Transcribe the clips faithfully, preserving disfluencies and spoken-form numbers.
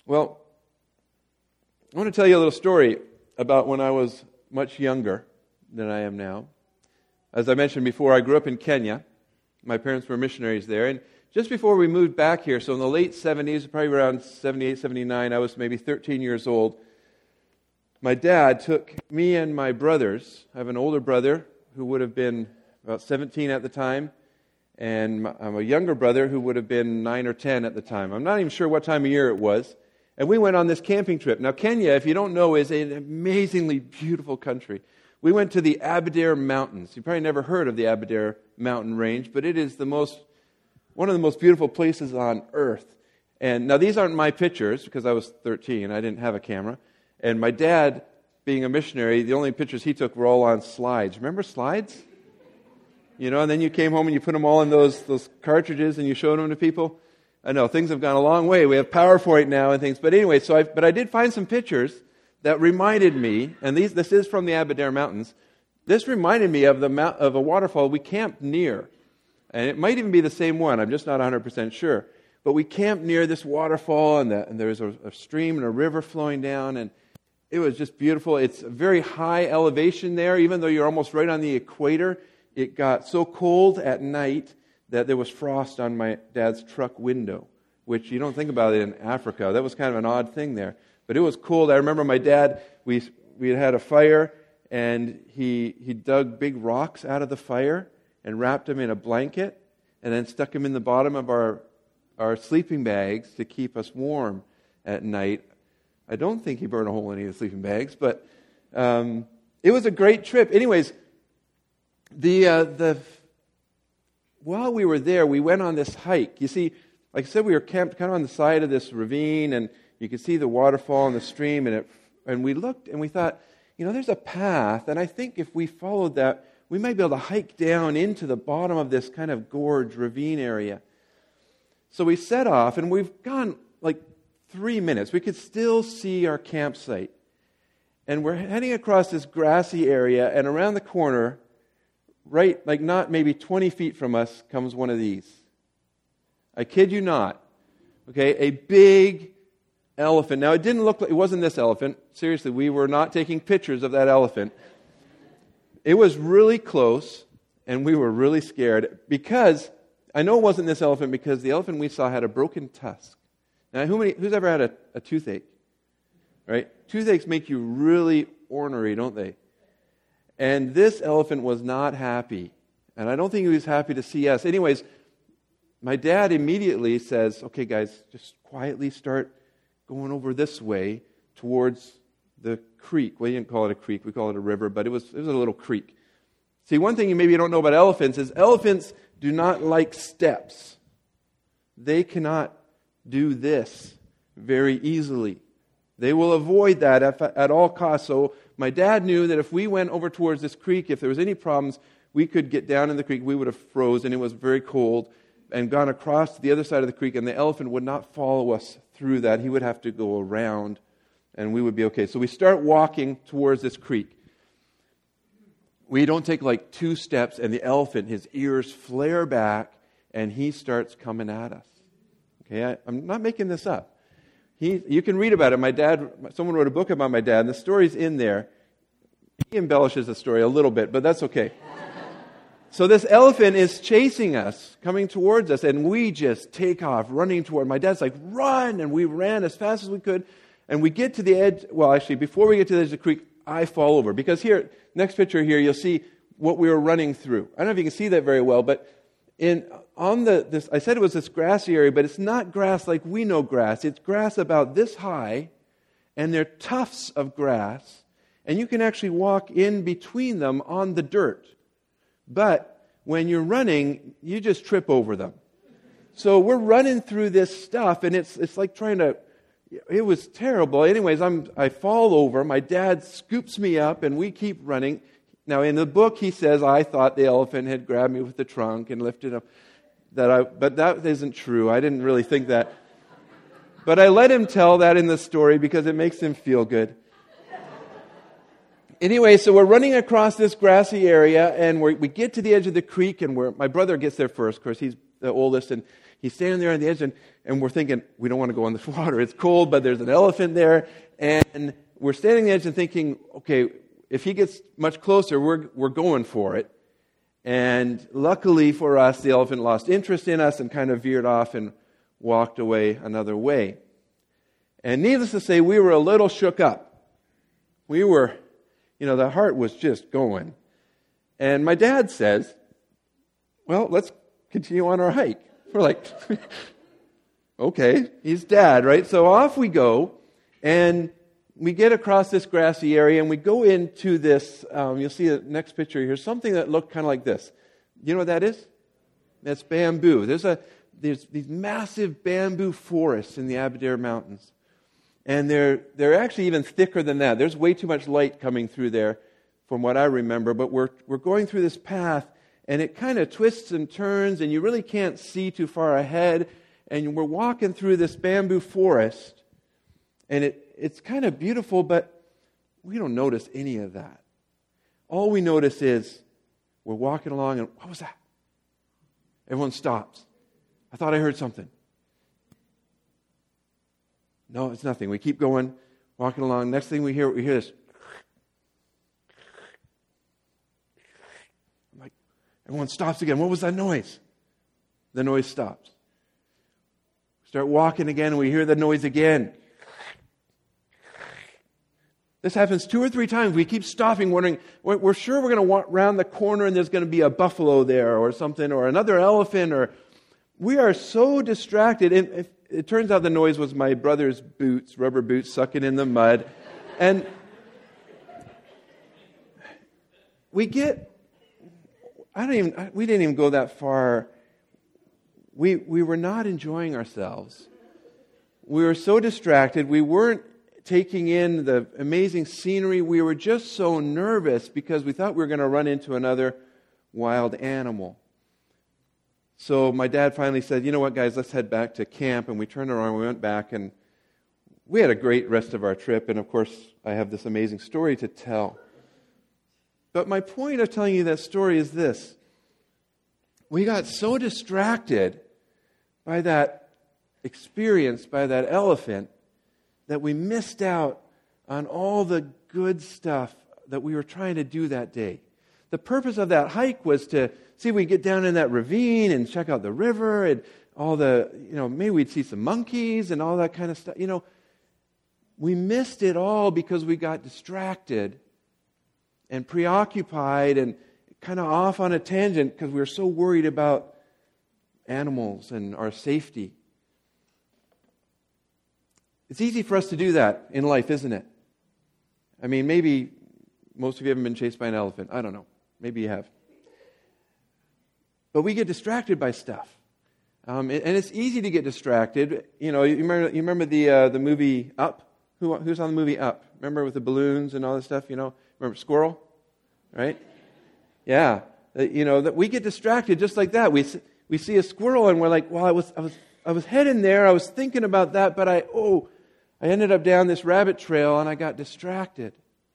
Well, I want to tell you a little story about when I was much younger than I am now. As I mentioned before, I grew up in Kenya. My parents were missionaries there. And just before we moved back here, so in the late seventies, probably around seventy-eight, seventy-nine, I was maybe thirteen years old. My dad took me and my brothers. I have an older brother who would have been about seventeen at the time, and my, I'm a younger brother who would have been nine or ten at the time. I'm not even sure what time of year it was. And we went on this camping trip. Now, Kenya, if you don't know, is an amazingly beautiful country. We went to the Aberdare Mountains. You've probably never heard of the Aberdare Mountain Range, but it is the most, one of the most beautiful places on earth. And now, these aren't my pictures, because I was thirteen. I didn't have a camera. And my dad, being a missionary, the only pictures he took were all on slides. Remember slides? You know, and then you came home and you put them all in those those cartridges and you showed them to people. I know, things have gone a long way. We have PowerPoint now and things. But anyway, so I, but I did find some pictures that reminded me, and these this is from the Aberdare Mountains. This reminded me of the mount, of a waterfall we camped near. And it might even be the same one. I'm just not one hundred percent sure. But we camped near this waterfall, and, the, and there was a, a stream and a river flowing down, and it was just beautiful. It's a very high elevation there, even though you're almost right on the equator. It got so cold at night that there was frost on my dad's truck window, which you don't think about it in Africa. That was kind of an odd thing there. But it was cold. I remember my dad, we we had had a fire, and he he dug big rocks out of the fire and wrapped them in a blanket and then stuck them in the bottom of our, our sleeping bags to keep us warm at night. I don't think he burned a hole in any of the sleeping bags, but um, it was a great trip. Anyways, the uh, the while we were there, we went on this hike. You see, like I said, we were camped kind of on the side of this ravine, and you could see the waterfall and the stream, and it, and we looked and we thought, you know, there's a path, and I think if we followed that, we might be able to hike down into the bottom of this kind of gorge ravine area. So we set off, and we've gone like three minutes. We could still see our campsite. And we're heading across this grassy area, and around the corner, right, like not maybe twenty feet from us, comes one of these. I kid you not. Okay, a big elephant. Now, it didn't look like, it wasn't this elephant. Seriously, we were not taking pictures of that elephant. It was really close, and we were really scared because, I know it wasn't this elephant because the elephant we saw had a broken tusk. Now, who many, who's ever had a, a toothache? Right? Toothaches make you really ornery, don't they? And this elephant was not happy. And I don't think he was happy to see us. Anyways, my dad immediately says, okay, guys, just quietly start going over this way towards the creek. Well, you didn't call it a creek. We call it a river, but it was, it was a little creek. See, one thing you maybe don't know about elephants is elephants do not like steps. They cannot do this very easily. They will avoid that at, at all costs. So my dad knew that if we went over towards this creek, if there was any problems, we could get down in the creek. We would have frozen. It was very cold, and gone across to the other side of the creek, and the elephant would not follow us through that. He would have to go around, and we would be okay. So we start walking towards this creek. We don't take like two steps, and the elephant, his ears flare back, and he starts coming at us. Okay, I, I'm not making this up. He, you can read about it. My dad, someone wrote a book about my dad, and the story's in there. He embellishes the story a little bit, but that's okay. So this elephant is chasing us, coming towards us, and we just take off, running toward. My dad's like, run! And we ran as fast as we could, and we get to the edge. Well, actually, before we get to the edge of the creek, I fall over. Because here, next picture here, you'll see what we were running through. I don't know if you can see that very well, but in on the this, I said it was this grassy area, but it's not grass like we know grass. It's grass about this high, and they're tufts of grass, and you can actually walk in between them on the dirt. But when you're running, you just trip over them. So we're running through this stuff, and it's it's like trying to, it was terrible. Anyways, I'm I fall over. My dad scoops me up, and we keep running. Now, in the book, he says, I thought the elephant had grabbed me with the trunk and lifted up. That I, but that isn't true. I didn't really think that. But I let him tell that in the story because it makes him feel good. Anyway, so we're running across this grassy area, and we're, we get to the edge of the creek, and we're, my brother gets there first. Of course, he's the oldest, and he's standing there on the edge, and, and we're thinking, we don't want to go in this water. It's cold, but there's an elephant there. And we're standing on the edge and thinking, okay, if he gets much closer, we're we're going for it. And luckily for us, the elephant lost interest in us and kind of veered off and walked away another way. And needless to say, we were a little shook up. We were, you know, the heart was just going. And my dad says, well, let's continue on our hike. We're like, okay, he's dad, right? So off we go, and we get across this grassy area, and we go into this, um, you'll see the next picture here, something that looked kind of like this. You know what that is? That's bamboo. There's a there's these massive bamboo forests in the Aberdare Mountains. And they're they're actually even thicker than that. There's way too much light coming through there from what I remember, but we're we're going through this path, and it kind of twists and turns, and you really can't see too far ahead, and we're walking through this bamboo forest, and it it's kind of beautiful, but we don't notice any of that. All we notice is we're walking along, and what was that? Everyone stops. I thought I heard something. No, it's nothing. We keep going, walking along. Next thing we hear, we hear this. I'm like, everyone stops again. What was that noise? The noise stops. Start walking again, and we hear the noise again. This happens two or three times. We keep stopping, wondering, we're sure we're going to walk around the corner and there's going to be a buffalo there or something, or another elephant, or we are so distracted. And it, it turns out the noise was my brother's boots, rubber boots, sucking in the mud. And we get, I don't even, we didn't even go that far. We we were not enjoying ourselves. We were so distracted. We weren't taking in the amazing scenery. We were just so nervous because we thought we were going to run into another wild animal. So my dad finally said, you know what, guys, let's head back to camp. And we turned around, we went back, and we had a great rest of our trip. And of course, I have this amazing story to tell. But my point of telling you that story is this. We got so distracted by that experience, by that elephant, that we missed out on all the good stuff that we were trying to do that day. The purpose of that hike was to see if we get down in that ravine and check out the river and all the, you know, maybe we'd see some monkeys and all that kind of stuff. You know, we missed it all because we got distracted and preoccupied and kind of off on a tangent because we were so worried about animals and our safety. It's easy for us to do that in life, isn't it? I mean, maybe most of you haven't been chased by an elephant. I don't know. Maybe you have. But we get distracted by stuff. Um, and it's easy to get distracted. You know, you remember, you remember the uh, the movie Up? Who, who's on the movie Up? Remember with the balloons and all this stuff, you know? Remember Squirrel? Right? Yeah. Uh, you know, that we get distracted just like that. We we see a squirrel and we're like, well, I was I was I was heading there. I was thinking about that, but I oh, I ended up down this rabbit trail and I got distracted.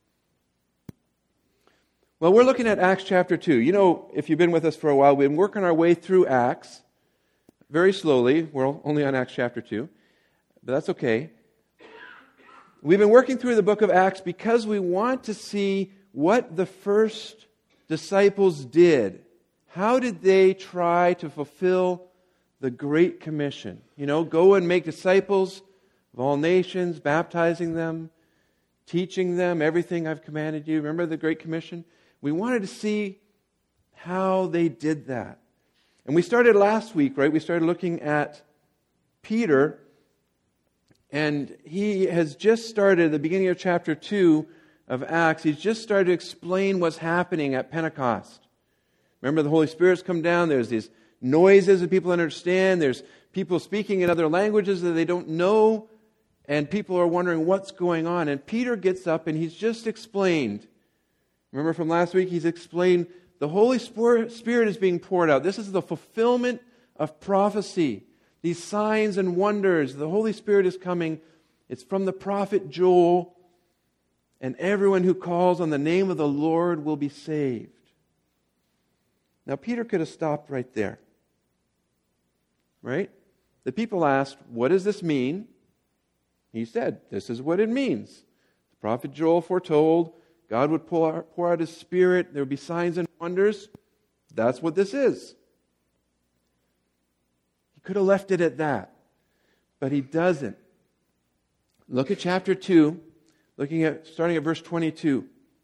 Well, we're looking at Acts chapter two. You know, if you've been with us for a while, we've been working our way through Acts very slowly. We're only on Acts chapter two, but that's okay. We've been working through the book of Acts because we want to see what the first disciples did. How did they try to fulfill the Great Commission? You know, go and make disciples of all nations, baptizing them, teaching them everything I've commanded you. Remember the Great Commission? We wanted to see how they did that. And we started last week, right? We started looking at Peter, and he has just started at the beginning of chapter two of Acts. He's just started to explain what's happening at Pentecost. Remember, the Holy Spirit's come down. There's these noises that people understand. There's people speaking in other languages that they don't know. And people are wondering what's going on. And Peter gets up and he's just explained. Remember from last week, he's explained the Holy Spirit is being poured out. This is the fulfillment of prophecy. These signs and wonders. The Holy Spirit is coming. It's from the prophet Joel. And everyone who calls on the name of the Lord will be saved. Now, Peter could have stopped right there. Right? The people asked, "What does this mean?" He said, "This is what it means. The prophet Joel foretold God would pour out, pour out His Spirit. There would be signs and wonders. That's what this is." He could have left it at that, but He doesn't. Look at chapter two, looking at starting at verse twenty-two.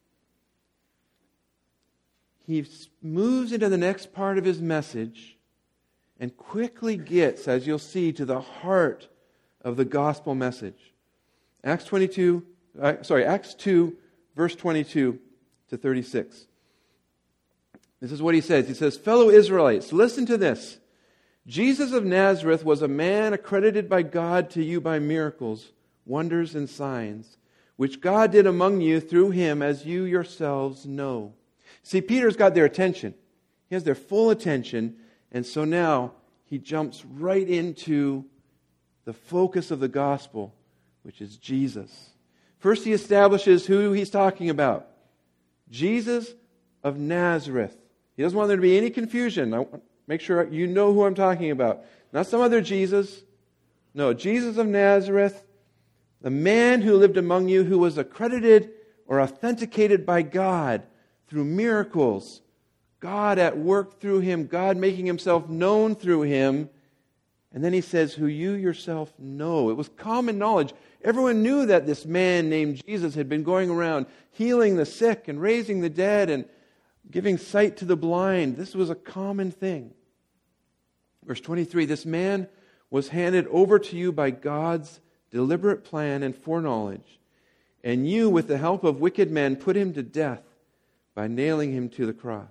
He moves into the next part of His message and quickly gets, as you'll see, to the heart of the gospel message. Acts twenty-two, uh, sorry, Acts two, verse twenty-two to thirty-six. This is what he says. He says, "Fellow Israelites, listen to this. Jesus of Nazareth was a man accredited by God to you by miracles, wonders, and signs, which God did among you through Him, as you yourselves know." See, Peter's got their attention. He has their full attention, and so now he jumps right into the focus of the gospel, which is Jesus. First, he establishes who he's talking about. Jesus of Nazareth. He doesn't want there to be any confusion. I want to make sure you know who I'm talking about. Not some other Jesus. No, Jesus of Nazareth, the man who lived among you, who was accredited or authenticated by God through miracles. God at work through Him, God making Himself known through Him. And then he says, who you yourself know. It was common knowledge. Everyone knew that this man named Jesus had been going around healing the sick and raising the dead and giving sight to the blind. This was a common thing. Verse twenty-three, this man was handed over to you by God's deliberate plan and foreknowledge. And you, with the help of wicked men, put him to death by nailing him to the cross.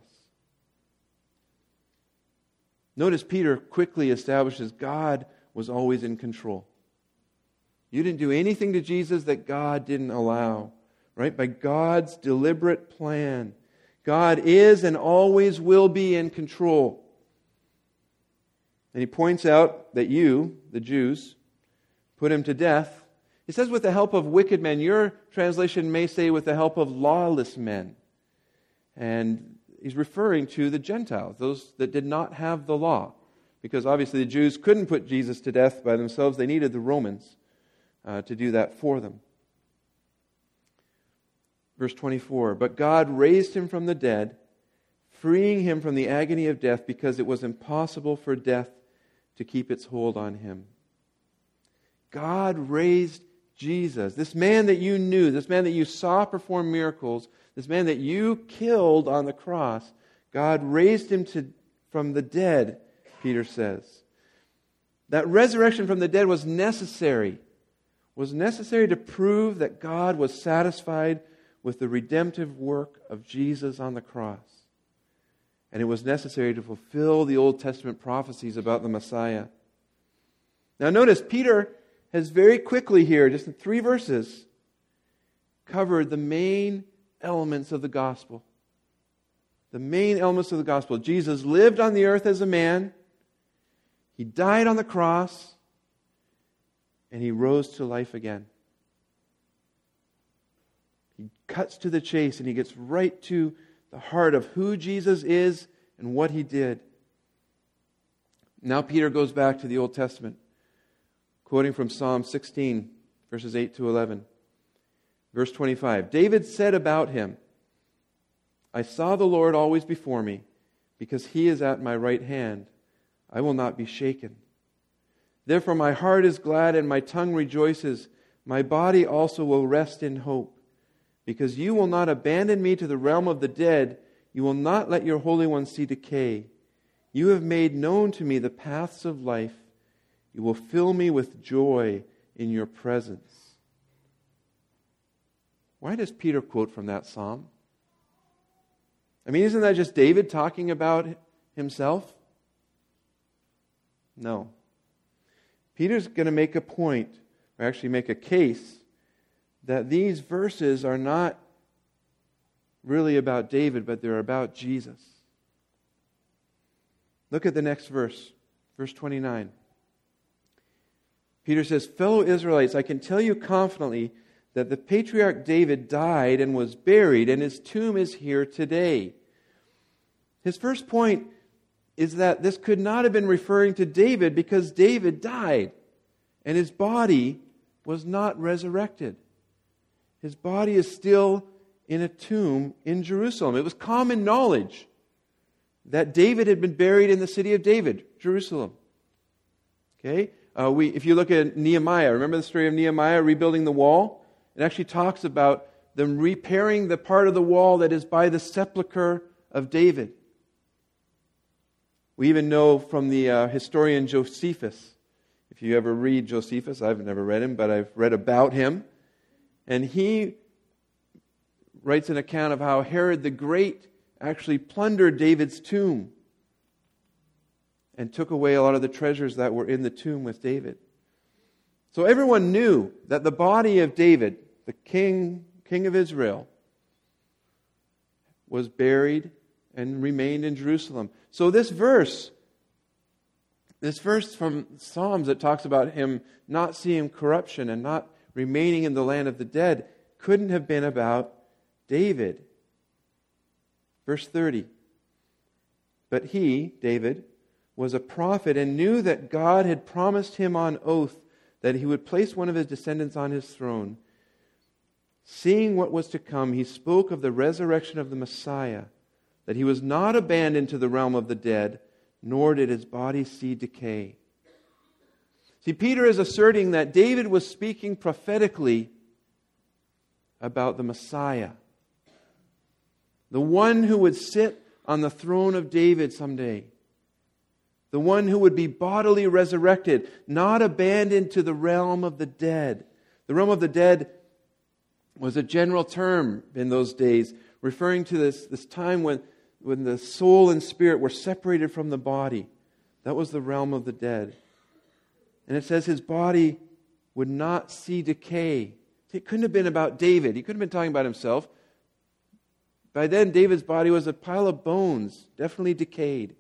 Notice Peter quickly establishes God was always in control. You didn't do anything to Jesus that God didn't allow, right? By God's deliberate plan. God is and always will be in control. And he points out that you, the Jews, put him to death. He says with the help of wicked men. Your translation may say with the help of lawless men. And he's referring to the Gentiles, those that did not have the law. Because obviously the Jews couldn't put Jesus to death by themselves. They needed the Romans uh, to do that for them. Verse twenty-four, but God raised him from the dead, freeing him from the agony of death, because it was impossible for death to keep its hold on him. God raised Jesus, this man that you knew, this man that you saw perform miracles, this man that you killed on the cross. God raised him to, from the dead, Peter says. That resurrection from the dead was necessary. Was necessary to prove that God was satisfied with the redemptive work of Jesus on the cross. And it was necessary to fulfill the Old Testament prophecies about the Messiah. Now notice, Peter has very quickly here, just in three verses, covered the main elements of the gospel. The main elements of the gospel. Jesus lived on the earth as a man. He died on the cross. And he rose to life again. He cuts to the chase and he gets right to the heart of who Jesus is and what he did. Now Peter goes back to the Old Testament, quoting from Psalm sixteen, verses eight to eleven. Verse twenty-five, David said about him, I saw the Lord always before me, because he is at my right hand. I will not be shaken. Therefore my heart is glad and my tongue rejoices. My body also will rest in hope. Because you will not abandon me to the realm of the dead. You will not let your Holy One see decay. You have made known to me the paths of life. You will fill me with joy in your presence. Why does Peter quote from that psalm? I mean, isn't that just David talking about himself? No. Peter's going to make a point, or actually make a case, that these verses are not really about David, but they're about Jesus. Look at the next verse, verse twenty-nine. Peter says, fellow Israelites, I can tell you confidently that the patriarch David died and was buried, and his tomb is here today. His first point is that this could not have been referring to David because David died and his body was not resurrected. His body is still in a tomb in Jerusalem. It was common knowledge that David had been buried in the city of David, Jerusalem. Okay? Uh, we, if you look at Nehemiah, remember the story of Nehemiah rebuilding the wall? It actually talks about them repairing the part of the wall that is by the sepulcher of David. We even know from the uh, historian Josephus. If you ever read Josephus, I've never read him, but I've read about him. And he writes an account of how Herod the Great actually plundered David's tomb and took away a lot of the treasures that were in the tomb with David. So everyone knew that the body of David, the king, king of Israel, was buried and remained in Jerusalem. So this verse, this verse from Psalms that talks about him not seeing corruption and not remaining in the land of the dead, couldn't have been about David. Verse thirty. But he, David, was a prophet and knew that God had promised him on oath that he would place one of his descendants on his throne. Seeing what was to come, he spoke of the resurrection of the Messiah, that he was not abandoned to the realm of the dead, nor did his body see decay. See, Peter is asserting that David was speaking prophetically about the Messiah, the one who would sit on the throne of David someday, the one who would be bodily resurrected, not abandoned to the realm of the dead. The realm of the dead was a general term in those days, referring to this, this time when, when the soul and spirit were separated from the body. That was the realm of the dead. And it says his body would not see decay. It couldn't have been about David. He couldn't have been talking about himself. By then, David's body was a pile of bones, definitely decayed.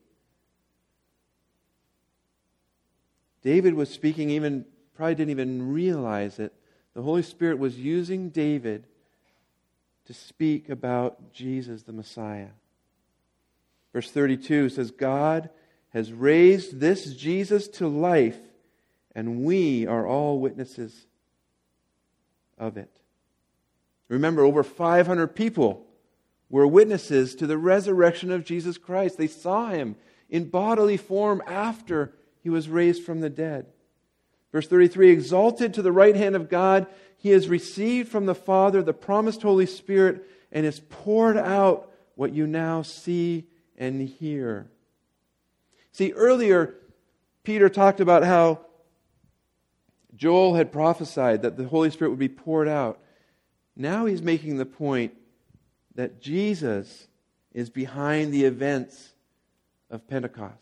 David was speaking, even probably didn't even realize it. The Holy Spirit was using David to speak about Jesus, the Messiah. Verse thirty-two says, God has raised this Jesus to life, and we are all witnesses of it. Remember, over five hundred people were witnesses to the resurrection of Jesus Christ. They saw him in bodily form after he was raised from the dead. Verse thirty-three, exalted to the right hand of God, he has received from the Father the promised Holy Spirit and has poured out what you now see and hear. See, earlier, Peter talked about how Joel had prophesied that the Holy Spirit would be poured out. Now he's making the point that Jesus is behind the events of Pentecost.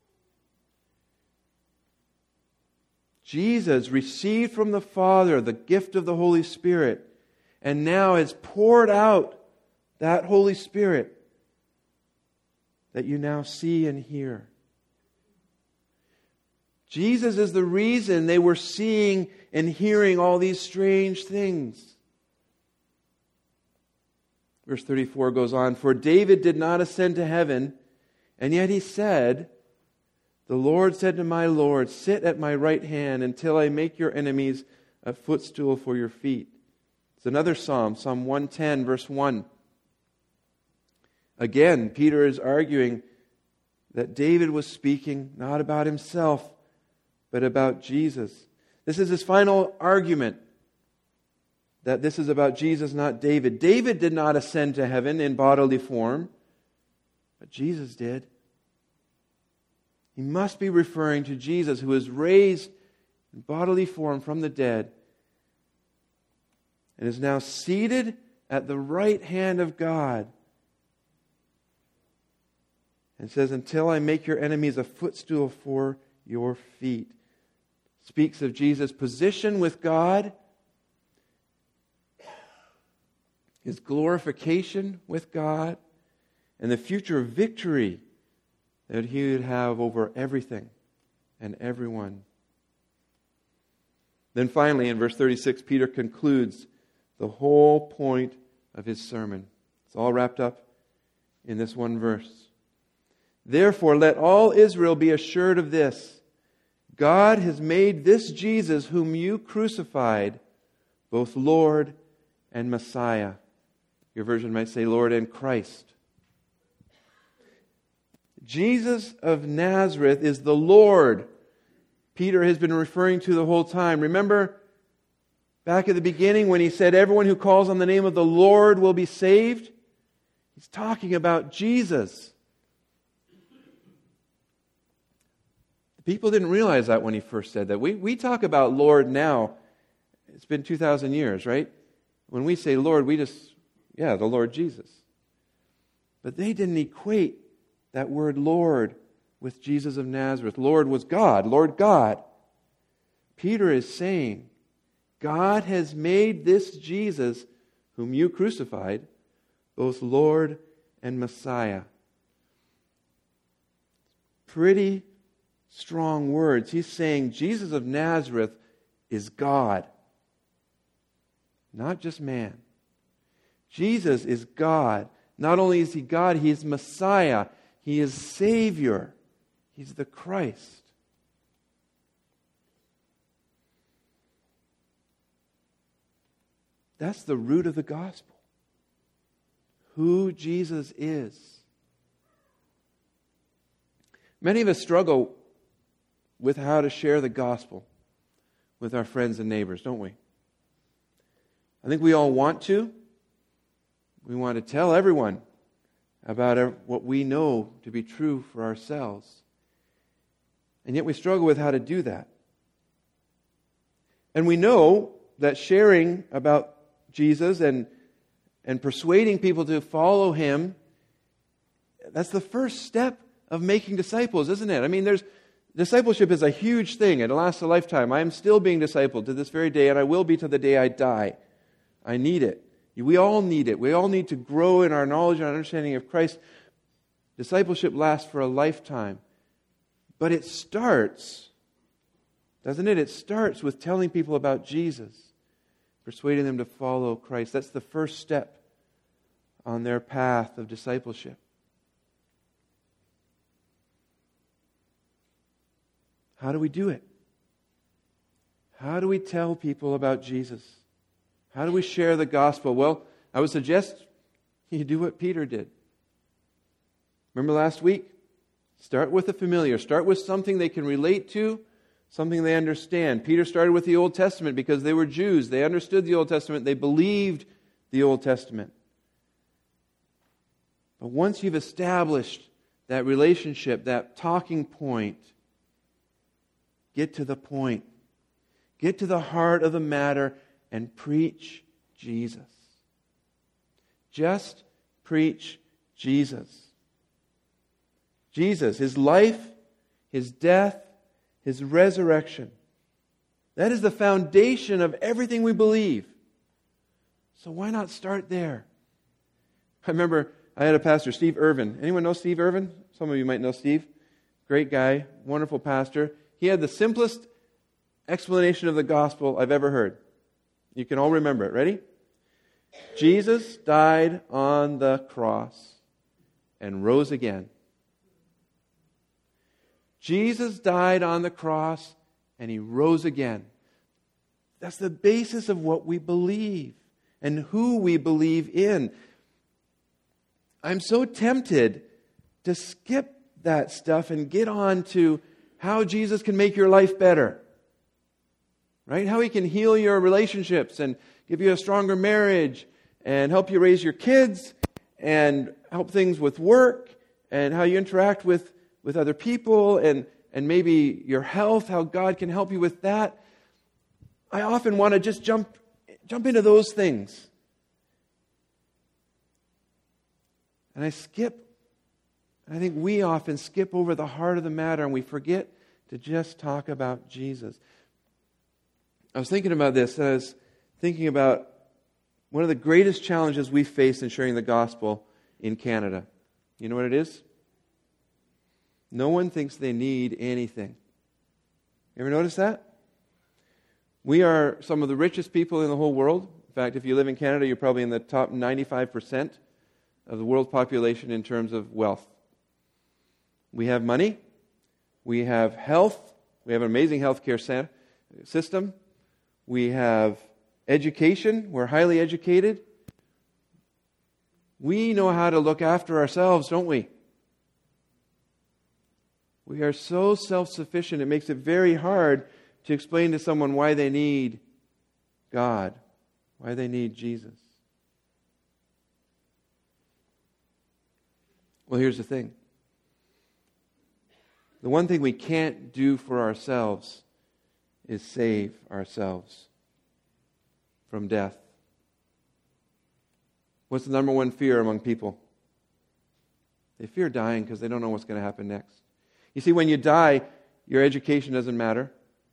Jesus received from the Father the gift of the Holy Spirit and now has poured out that Holy Spirit that you now see and hear. Jesus is the reason they were seeing and hearing all these strange things. Verse thirty-four goes on, for David did not ascend to heaven, and yet he said, the Lord said to my Lord, sit at my right hand until I make your enemies a footstool for your feet. It's another psalm, Psalm one ten, verse one. Again, Peter is arguing that David was speaking not about himself, but about Jesus. This is his final argument, that this is about Jesus, not David. David did not ascend to heaven in bodily form, but Jesus did. He must be referring to Jesus, who was raised in bodily form from the dead and is now seated at the right hand of God. And says, until I make your enemies a footstool for your feet. Speaks of Jesus' position with God, his glorification with God, and the future victory that he would have over everything and everyone. Then finally, in verse thirty-six, Peter concludes the whole point of his sermon. It's all wrapped up in this one verse. Therefore, let all Israel be assured of this: God has made this Jesus, whom you crucified, both Lord and Messiah. Your version might say Lord and Christ. Jesus of Nazareth is the Lord Peter has been referring to the whole time. Remember back at the beginning when he said, everyone who calls on the name of the Lord will be saved? He's talking about Jesus. People didn't realize that when he first said that. We, we talk about Lord now. It's been two thousand years, right? When we say Lord, we just, yeah, the Lord Jesus. But they didn't equate that word Lord with Jesus of Nazareth. Lord was God, Lord God. Peter is saying, God has made this Jesus, whom you crucified, both Lord and Messiah. Pretty strong words. He's saying Jesus of Nazareth is God, not just man. Jesus is God. Not only is He God, He is Messiah. He is Savior. He's the Christ. That's the root of the gospel. Who Jesus is. Many of us struggle with how to share the gospel with our friends and neighbors, don't we? I think we all want to. We want to tell everyone about what we know to be true for ourselves. And yet we struggle with how to do that. And we know that sharing about Jesus and, and persuading people to follow Him, that's the first step of making disciples, isn't it? I mean, there's discipleship is a huge thing. It lasts a lifetime. I am still being discipled to this very day, and I will be to the day I die. I need it. We all need it. We all need to grow in our knowledge and understanding of Christ. Discipleship lasts for a lifetime. But it starts, doesn't it? It starts with telling people about Jesus, persuading them to follow Christ. That's the first step on their path of discipleship. How do we do it? How do we tell people about Jesus? How do we share the gospel? Well, I would suggest you do what Peter did. Remember last week? Start with the familiar. Start with something they can relate to, something they understand. Peter started with the Old Testament because they were Jews. They understood the Old Testament. They believed the Old Testament. But once you've established that relationship, that talking point, get to the point. Get to the heart of the matter and preach Jesus. Just preach Jesus. Jesus, His life, His death, His resurrection. That is the foundation of everything we believe. So why not start there? I remember I had a pastor, Steve Irvin. Anyone know Steve Irvin? Some of you might know Steve. Great guy, wonderful pastor. He had the simplest explanation of the gospel I've ever heard. You can all remember it. Ready? Jesus died on the cross and rose again. Jesus died on the cross and He rose again. That's the basis of what we believe and who we believe in. I'm so tempted to skip that stuff and get on to how Jesus can make your life better. Right? How He can heal your relationships and give you a stronger marriage and help you raise your kids and help things with work and how you interact with, with other people and, and maybe your health, how God can help you with that. I often want to just jump, jump into those things. And I skip, and I think we often skip over the heart of the matter and we forget to just talk about Jesus. I was thinking about this. I was thinking about one of the greatest challenges we face in sharing the gospel in Canada. You know what it is? No one thinks they need anything. You ever notice that? We are some of the richest people in the whole world. In fact, if you live in Canada, you're probably in the top ninety-five percent of the world's population in terms of wealth. We have money. We have health. We have an amazing healthcare system. We have education. We're highly educated. We know how to look after ourselves, don't we? We are so self-sufficient, it makes it very hard to explain to someone why they need God, why they need Jesus. Well, here's the thing. The one thing we can't do for ourselves is save ourselves from death. What's the number one fear among people? They fear dying because they don't know what's going to happen next. You see, when you die, your education doesn't matter.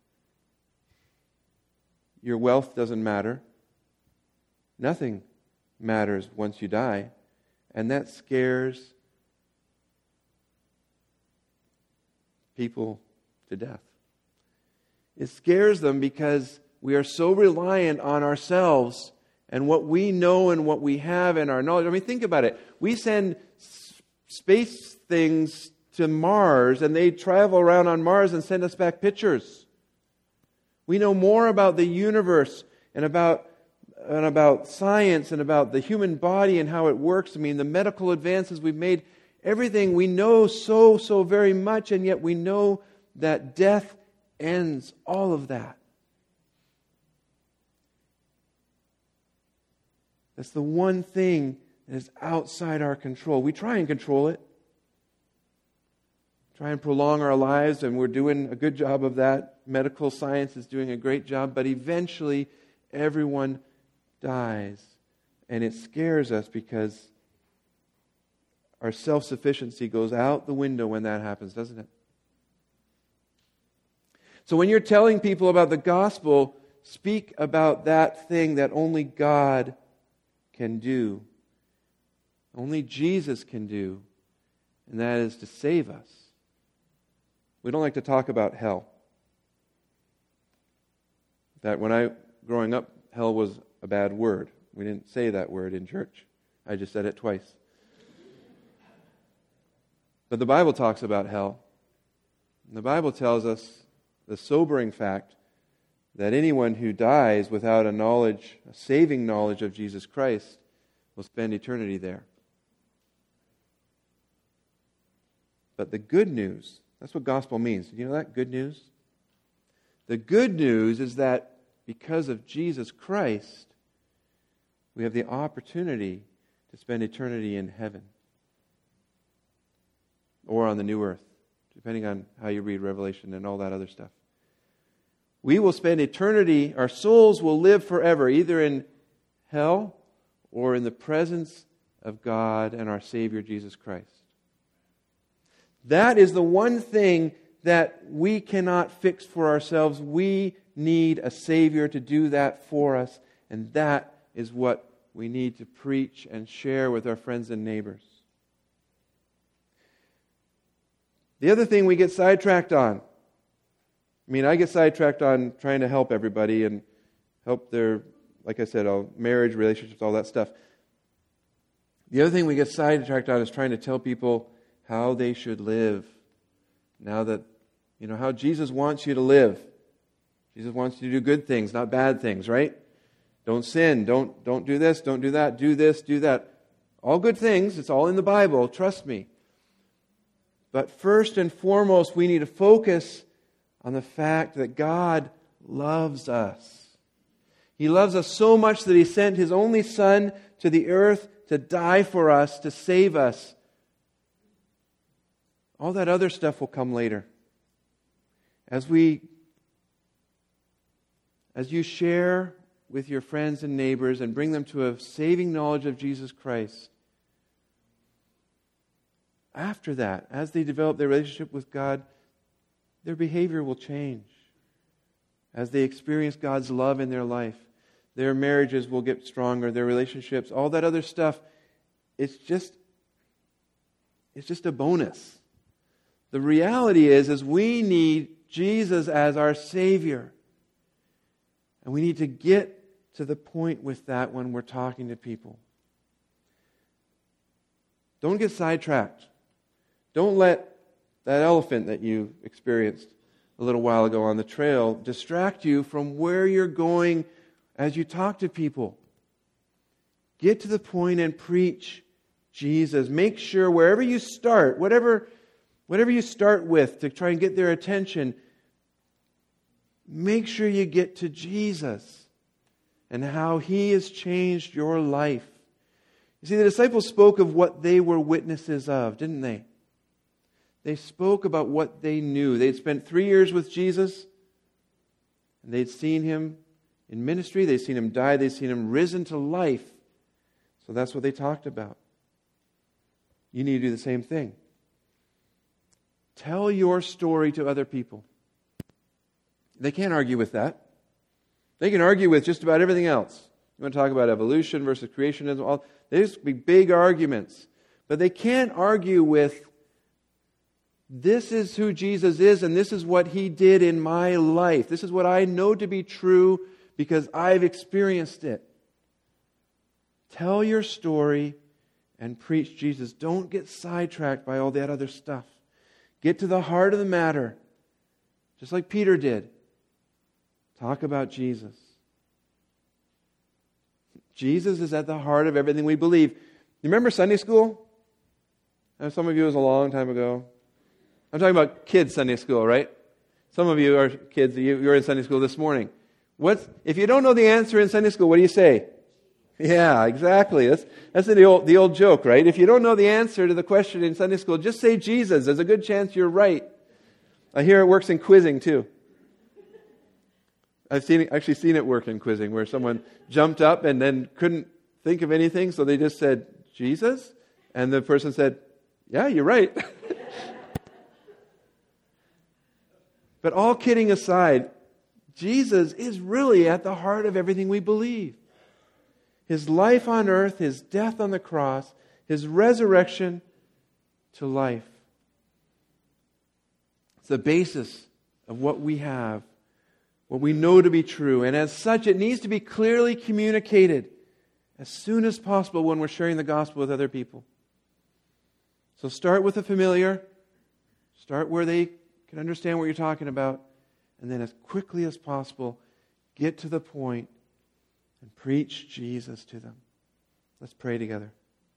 Your wealth doesn't matter. Nothing matters once you die. And that scares people to death. It scares them because we are so reliant on ourselves and what we know and what we have and our knowledge. I mean, think about it. We send s- space things to Mars, and they travel around on Mars and send us back pictures. We know more about the universe and about and about science and about the human body and how it works. I mean, the medical advances we've made, everything we know so, so very much, and yet we know that death ends all of that. That's the one thing that is outside our control. We try and control it. Try and prolong our lives, and we're doing a good job of that. Medical science is doing a great job, but eventually everyone dies. And it scares us because our self-sufficiency goes out the window when that happens, doesn't it? So when you're telling people about the gospel, speak about that thing that only God can do. Only Jesus can do. And that is to save us. We don't like to talk about hell. In fact, when I, growing up, hell was a bad word. We didn't say that word in church. I just said it twice. But the Bible talks about hell. And the Bible tells us the sobering fact that anyone who dies without a knowledge, a saving knowledge of Jesus Christ, will spend eternity there. But the good news, that's what gospel means. You know that? Good news? The good news is that because of Jesus Christ, we have the opportunity to spend eternity in heaven. Or on the new earth, depending on how you read Revelation and all that other stuff. We will spend eternity, our souls will live forever, either in hell or in the presence of God and our Savior Jesus Christ. That is the one thing that we cannot fix for ourselves. We need a Savior to do that for us, and that is what we need to preach and share with our friends and neighbors. The other thing we get sidetracked on, I mean, I get sidetracked on trying to help everybody and help their, like I said, all marriage, relationships, all that stuff. The other thing we get sidetracked on is trying to tell people how they should live. Now that, you know, how Jesus wants you to live. Jesus wants you to do good things, not bad things, right? Don't sin, don't, don't do this, don't do that, do this, do that. All good things, it's all in the Bible, trust me. But first and foremost, we need to focus on the fact that God loves us. He loves us so much that He sent His only Son to the earth to die for us, to save us. All that other stuff will come later. As we, as you share with your friends and neighbors and bring them to a saving knowledge of Jesus Christ, after that, as they develop their relationship with God, their behavior will change. As they experience God's love in their life, their marriages will get stronger, their relationships, all that other stuff, it's just, it's just a bonus. The reality is, is we need Jesus as our Savior. And we need to get to the point with that when we're talking to people. Don't get sidetracked. Don't let that elephant that you experienced a little while ago on the trail distract you from where you're going as you talk to people. Get to the point and preach Jesus. Make sure wherever you start, whatever, whatever you start with to try and get their attention, make sure you get to Jesus and how He has changed your life. You see, the disciples spoke of what they were witnesses of, didn't they? They spoke about what they knew. They'd spent three years with Jesus, and they'd seen Him in ministry, they'd seen Him die, they'd seen Him risen to life. So that's what they talked about. You need to do the same thing. Tell your story to other people. They can't argue with that. They can argue with just about everything else. You want to talk about evolution versus creationism, all there's be big arguments. But they can't argue with, this is who Jesus is and this is what He did in my life. This is what I know to be true because I've experienced it. Tell your story and preach Jesus. Don't get sidetracked by all that other stuff. Get to the heart of the matter, just like Peter did. Talk about Jesus. Jesus is at the heart of everything we believe. You remember Sunday school? Now, some of you, it was a long time ago. I'm talking about kids' Sunday school, right? Some of you are kids. You were in Sunday school this morning. What's, if you don't know the answer in Sunday school, what do you say? Yeah, exactly. That's that's the old the old joke, right? If you don't know the answer to the question in Sunday school, just say Jesus. There's a good chance you're right. I hear it works in quizzing too. I've seen actually seen it work in quizzing, where someone jumped up and then couldn't think of anything, so they just said Jesus, and the person said, "Yeah, you're right." But all kidding aside, Jesus is really at the heart of everything we believe. His life on earth, His death on the cross, His resurrection to life. It's the basis of what we have, what we know to be true. And as such, it needs to be clearly communicated as soon as possible when we're sharing the gospel with other people. So start with the familiar. Start where they can understand what you're talking about. And then as quickly as possible, get to the point and preach Jesus to them. Let's pray together.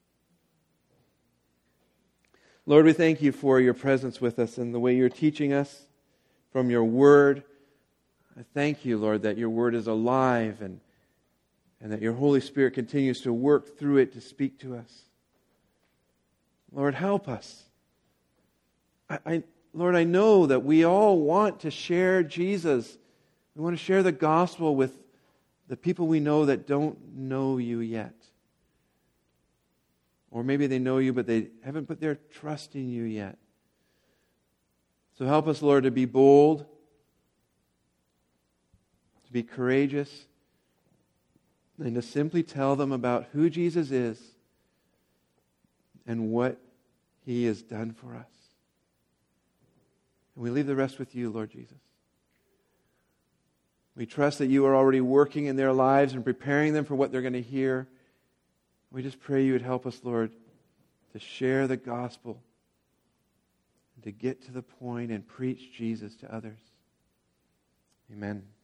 Lord, we thank You for Your presence with us and the way You're teaching us from Your Word. I thank You, Lord, that Your Word is alive and, and that Your Holy Spirit continues to work through it to speak to us. Lord, help us. I, I, Lord, I know that we all want to share Jesus. We want to share the gospel with the people we know that don't know You yet. Or maybe they know You, but they haven't put their trust in You yet. So help us, Lord, to be bold, to be courageous, and to simply tell them about who Jesus is and what He has done for us. And we leave the rest with You, Lord Jesus. We trust that You are already working in their lives and preparing them for what they're going to hear. We just pray You would help us, Lord, to share the gospel and to get to the point and preach Jesus to others. Amen.